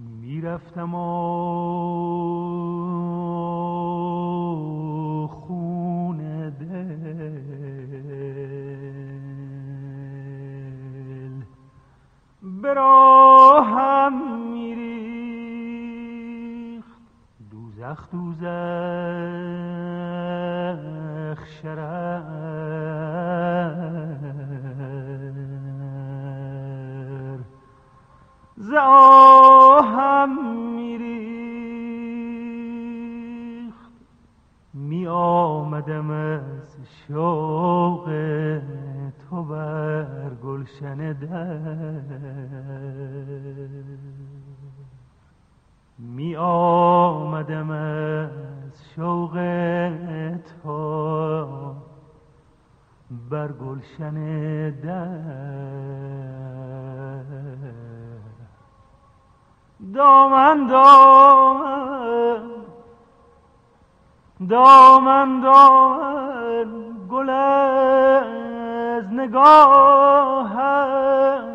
میرفتم و خون دل به راهم میریخت. دوزخ دوزخ شرر ز آهم میریخت. می آمدم از شوق تو بر گلشن در، می آمدم از شوق تو بر گلشن در. دامن دامن دامن دامن گل از نگاهم